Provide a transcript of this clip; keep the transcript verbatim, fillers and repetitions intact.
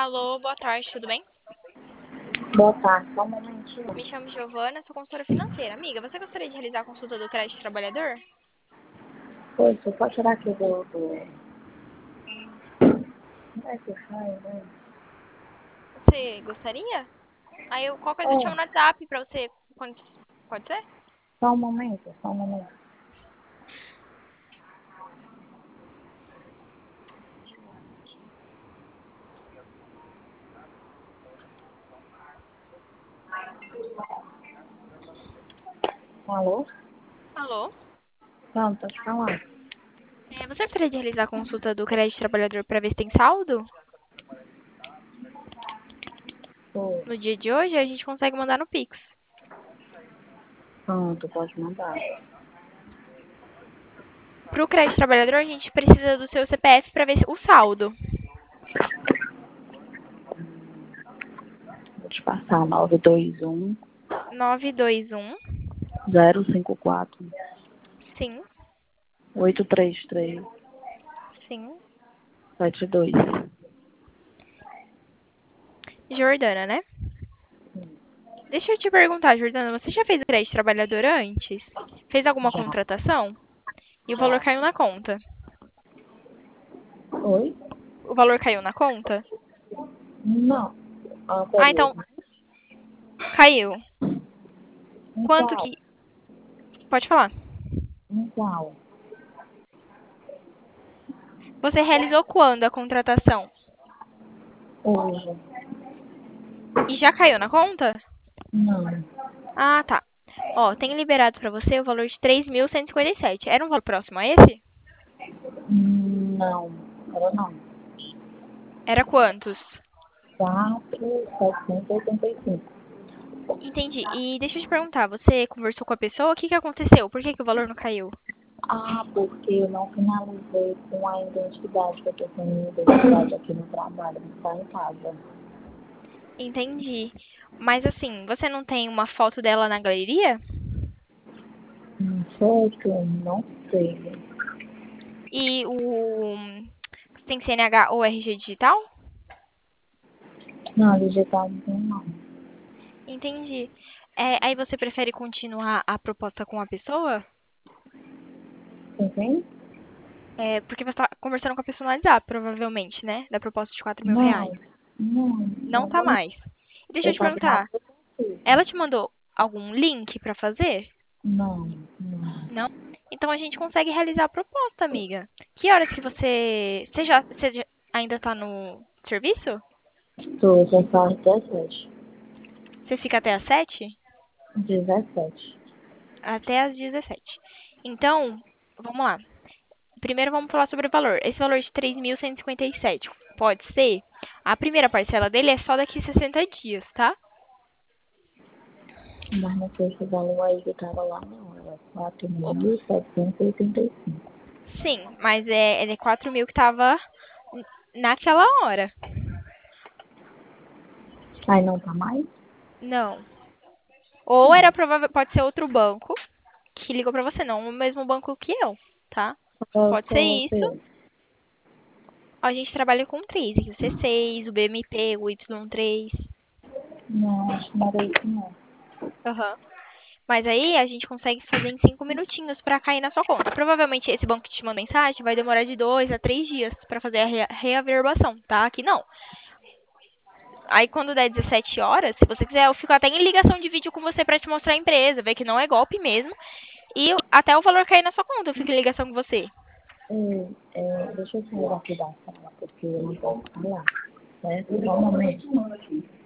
Alô, boa tarde, tudo bem? Boa tarde, só um momentinho. Me chamo Giovana, sou consultora financeira. Amiga, você gostaria de realizar a consulta do crédito trabalhador? Oi, você pode tirar aqui do... do... Não é que sai, né? Você gostaria? Aí eu, qualquer coisa eu te chamo É, no WhatsApp pra você. Quando, pode ser? só um momento, só um momento. Alô? Alô? Não, tô te falando. É, você gostaria de realizar a consulta do crédito trabalhador pra ver se tem saldo? Oi, No dia de hoje a gente consegue mandar no Pix. pronto, pode mandar. Pro crédito trabalhador a gente precisa do seu C P F pra ver se- o saldo. Vou te passar nove dois um nove dois um, zero cinco quatro sim, oito três três sim. sete dois. Jordana, né? Deixa eu te perguntar, Jordana, você já fez o crédito trabalhador antes? Fez alguma Já, contratação? E o valor já. caiu na conta? Oi? O valor caiu na conta? Não. Ah, Anterior, então né? caiu. Em Quanto qual? que. Pode falar. Em qual? Você realizou quando a contratação? Hoje. E já caiu na conta? Não. Ah, tá. Ó, tem liberado pra você o valor de três mil cento e cinquenta e sete. Era um valor próximo a esse? Hum, Não. Agora não. Era quantos? quatro setecentos e oitenta e cinco. Entendi. E deixa eu te perguntar, você conversou com a pessoa? O que que aconteceu? Por que que o valor não caiu? Ah, porque eu não finalizei com a identidade, que eu tô sem identidade aqui no trabalho, não está em casa. Entendi. Mas assim, você não tem uma foto dela na galeria? Hum, Foto, não sei. E o. Você tem C N H ou R G digital? Não, digital não tem não. Entendi. É, aí você prefere continuar a proposta com a pessoa? Entende? É, porque você está conversando com a pessoa no WhatsApp, provavelmente, né? Da proposta de quatro mil Não, reais. não, Não não tá vou. mais. Deixa eu Eu te faço nada perguntar. que eu consigo. Ela te mandou algum link pra fazer? Não, não. Não? Então a gente consegue realizar a proposta, amiga. Que horas que você. Você já, você já ainda tá no serviço? Tô, já são dezessete. Você fica até às sete? dezessete. Até às dezessete. Então, vamos lá. Primeiro vamos falar sobre o valor. Esse valor de três mil cento e cinquenta e sete pode ser? A primeira parcela dele é só daqui a sessenta dias, tá? Mas não sei esse valor aí que tava lá, não. Era quatro Opa. mil setecentos e oitenta e cinco. Sim, mas é, é de quatro mil que tava n- naquela hora. Aí não tá mais? Não. Ou era provável, pode ser outro banco que ligou pra você, não o mesmo banco que eu, tá? Eu Pode ser sou isso. eu. A gente trabalha com três, o C seis, o B M P, o Y três. Não, acho que não era isso não. Aham. Mas aí a gente consegue fazer em cinco minutinhos pra cair na sua conta. Provavelmente esse banco que te manda mensagem vai demorar de dois a três dias pra fazer a rea- reaverbação, tá? Aqui não. Aí quando der dezessete horas, se você quiser, eu fico até em ligação de vídeo com você pra te mostrar a empresa, ver que não é golpe mesmo. E até o valor cair na sua conta, eu fico em ligação com você. É, é, deixa eu sair aqui da sala, porque eu não posso falar. Certo? Só um momento.